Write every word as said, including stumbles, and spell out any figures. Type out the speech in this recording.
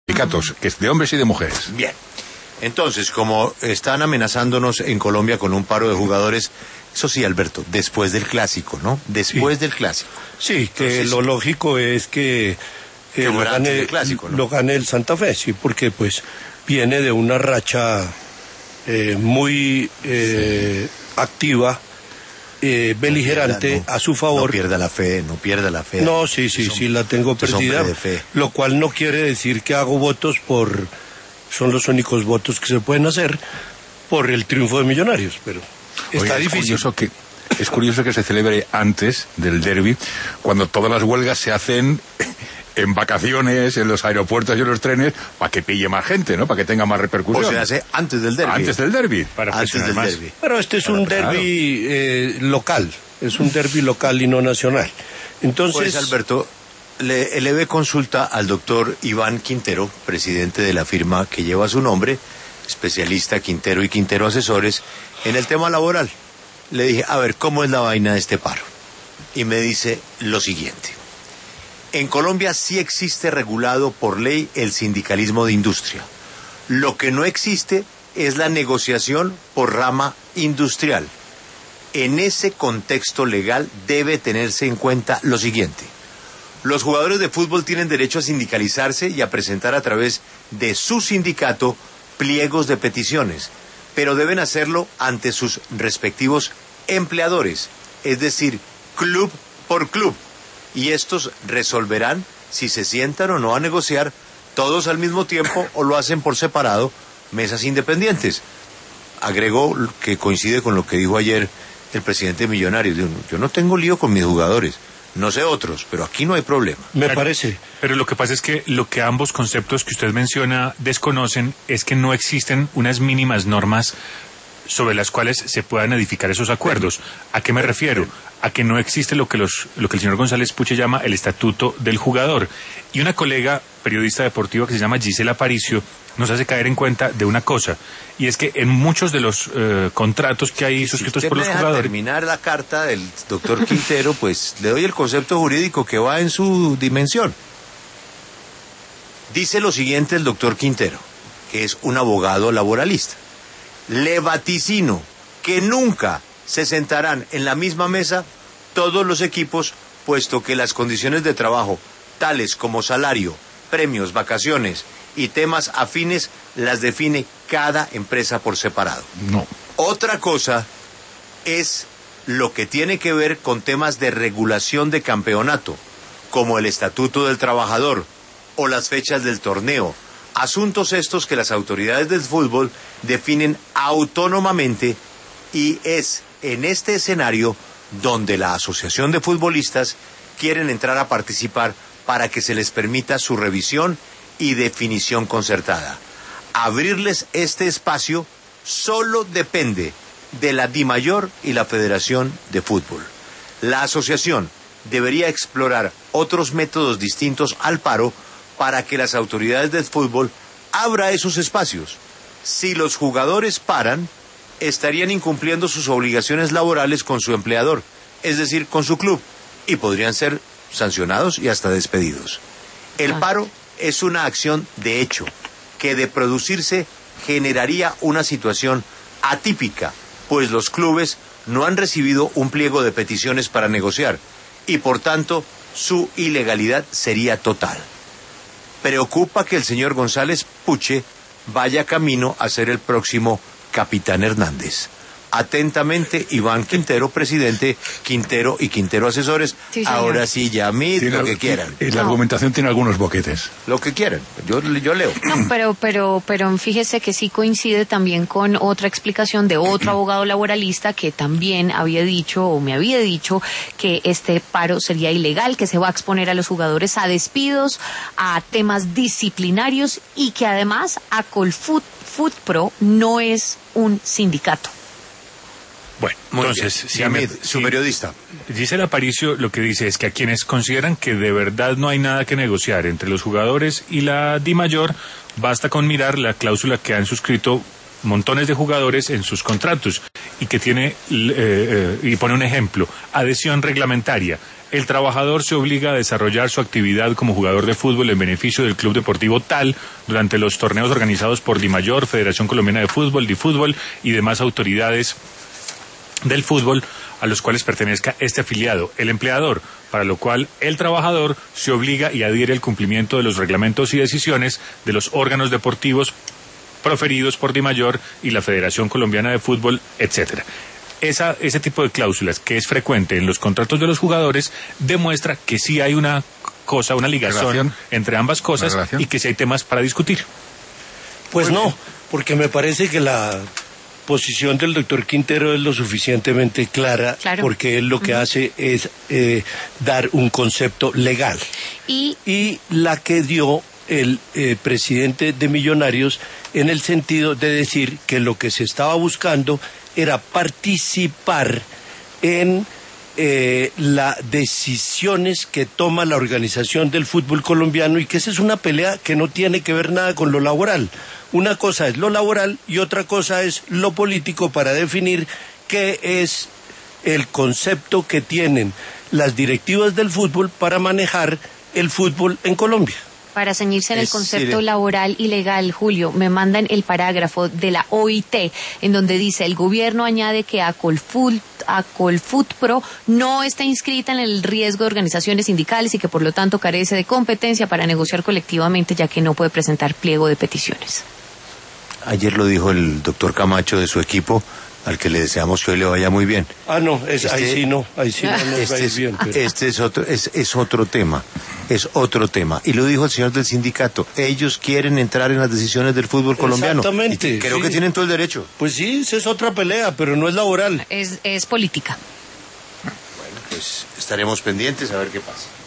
sindicatos, que es de hombres y de mujeres. Bien. Entonces, como están amenazándonos en Colombia con un paro de jugadores, eso sí, Alberto, después del clásico, ¿no? Después sí. del clásico. Sí, que Entonces, lo lógico es que, que eh, lo, gane, clásico, ¿no? lo gane el Santa Fe, sí, porque pues viene de una racha eh, muy eh, sí. activa, eh, beligerante, no pierda, no, a su favor. No pierda la fe, no pierda la fe. No, sí, sí, sí, la tengo perdida, lo cual no quiere decir que hago votos por... Son los únicos votos que se pueden hacer por el triunfo de Millonarios, pero está Oye, difícil. Es curioso, que, es curioso que se celebre antes del derbi, cuando todas las huelgas se hacen en vacaciones, en los aeropuertos y en los trenes, para que pille más gente, ¿no? Para que tenga más repercusión. O se hace antes del derbi. Antes del derbi. Para antes del más. derbi. Pero este es un claro. derbi eh, local, es un derbi local y no nacional. Entonces, pues, Alberto, le elevé consulta al doctor Iván Quintero, presidente de la firma que lleva su nombre, especialista Quintero y Quintero Asesores, en el tema laboral. Le dije, a ver, ¿cómo es la vaina de este paro? Y me dice lo siguiente. En Colombia sí existe regulado por ley el sindicalismo de industria. Lo que no existe es la negociación por rama industrial. En ese contexto legal debe tenerse en cuenta lo siguiente. Los jugadores de fútbol tienen derecho a sindicalizarse y a presentar a través de su sindicato pliegos de peticiones, pero deben hacerlo ante sus respectivos empleadores, es decir, club por club, y estos resolverán si se sientan o no a negociar todos al mismo tiempo o lo hacen por separado, mesas independientes. Agregó que coincide con lo que dijo ayer el presidente de Millonarios. Yo no tengo lío con mis jugadores. No sé otros, pero aquí no hay problema. Me parece. Pero lo que pasa es que lo que ambos conceptos que usted menciona desconocen es que no existen unas mínimas normas sobre las cuales se puedan edificar esos acuerdos. ¿A qué me refiero? A que no existe lo que los lo que el señor González Puche llama el estatuto del jugador. Y una colega periodista deportiva que se llama Gisela Aparicio nos hace caer en cuenta de una cosa, y es que en muchos de los eh, contratos que hay suscritos si por los me deja jugadores... terminar la carta del doctor Quintero, pues le doy el concepto jurídico que va en su dimensión. Dice lo siguiente el doctor Quintero, que es un abogado laboralista. Le vaticino que nunca se sentarán en la misma mesa todos los equipos, puesto que las condiciones de trabajo, tales como salario, premios, vacaciones y temas afines, las define cada empresa por separado. No. Otra cosa es lo que tiene que ver con temas de regulación de campeonato, como el Estatuto del Trabajador o las fechas del torneo. Asuntos estos que las autoridades del fútbol definen autónomamente, y es en este escenario donde la Asociación de Futbolistas quieren entrar a participar para que se les permita su revisión y definición concertada. Abrirles este espacio solo depende de la DIMAYOR y la Federación de Fútbol. La asociación debería explorar otros métodos distintos al paro para que las autoridades del fútbol abran esos espacios. Si los jugadores paran, estarían incumpliendo sus obligaciones laborales con su empleador, es decir, con su club, y podrían ser sancionados y hasta despedidos. El paro es una acción de hecho, que de producirse generaría una situación atípica, pues los clubes no han recibido un pliego de peticiones para negociar, y por tanto su ilegalidad sería total. Preocupa que el señor González Puche vaya camino a ser el próximo Capitán Hernández. Atentamente, Iván Quintero, presidente, Quintero y Quintero Asesores. Sí, ahora sí, Yamid, lo que quieran. Y la no. argumentación tiene algunos boquetes. Lo que quieran, yo, yo leo. No, pero, pero, pero fíjese que sí coincide también con otra explicación de otro abogado laboralista que también había dicho, o me había dicho, que este paro sería ilegal, que se va a exponer a los jugadores a despidos, a temas disciplinarios, y que además a Colfoot Footpro no es un sindicato. Bueno, Muy entonces, si Yamid, me, su si, periodista. Gisela Aparicio lo que dice es que a quienes consideran que de verdad no hay nada que negociar entre los jugadores y la DIMAYOR, basta con mirar la cláusula que han suscrito montones de jugadores en sus contratos y que tiene, eh, eh, y pone un ejemplo, adhesión reglamentaria. El trabajador se obliga a desarrollar su actividad como jugador de fútbol en beneficio del club deportivo tal durante los torneos organizados por Dimayor, Federación Colombiana de Fútbol, Difútbol y demás autoridades del fútbol a los cuales pertenezca este afiliado, el empleador, para lo cual el trabajador se obliga y adhiere al cumplimiento de los reglamentos y decisiones de los órganos deportivos proferidos por Dimayor y la Federación Colombiana de Fútbol, etcétera. Esa, ese tipo de cláusulas que es frecuente en los contratos de los jugadores demuestra que sí hay una cosa, una ligación relación, entre ambas cosas y que sí hay temas para discutir. Pues no, porque me parece que la posición del doctor Quintero es lo suficientemente clara, claro, porque él lo que uh-huh. hace es eh, dar un concepto legal. Y, y la que dio el eh, presidente de Millonarios en el sentido de decir que lo que se estaba buscando era participar en eh, las decisiones que toma la organización del fútbol colombiano y que esa es una pelea que no tiene que ver nada con lo laboral. Una cosa es lo laboral y otra cosa es lo político para definir qué es el concepto que tienen las directivas del fútbol para manejar el fútbol en Colombia. Para ceñirse en el concepto sí, laboral y legal, Julio, me mandan el parágrafo de la O I T, en donde dice, el gobierno añade que Acolfut, Acolfutpro no está inscrita en el riesgo de organizaciones sindicales y que por lo tanto carece de competencia para negociar colectivamente, ya que no puede presentar pliego de peticiones. Ayer lo dijo el doctor Camacho de su equipo, al que le deseamos que hoy le vaya muy bien. Ah, no, es, este, ahí sí no, ahí sí no nos este va a ir es, bien. Pero... Este es otro, es, es otro tema, es otro tema. Y lo dijo el señor del sindicato, ellos quieren entrar en las decisiones del fútbol colombiano. Exactamente. Y creo sí. que tienen todo el derecho. Pues sí, esa es otra pelea, pero no es laboral. Es, es política. Bueno, pues estaremos pendientes a ver qué pasa.